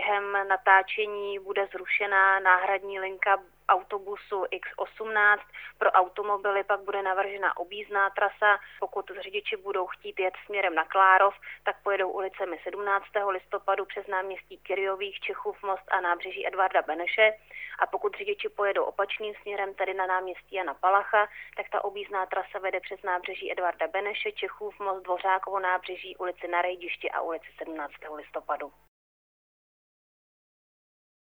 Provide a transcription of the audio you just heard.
během natáčení bude zrušena náhradní linka autobusu X18. Pro automobily pak bude navržena objízdná trasa. Pokud řidiči budou chtít jet směrem na Klárov, tak pojedou ulicemi 17. listopadu přes náměstí Kyriových, Čechův most a nábřeží Edvarda Beneše. A pokud řidiči pojedou opačným směrem, tedy na náměstí Jana Palacha, tak ta objízdná trasa vede přes nábřeží Edvarda Beneše, Čechův most, Dvořákovo nábřeží, ulici Na Rejdišti a ulici 17. listopadu.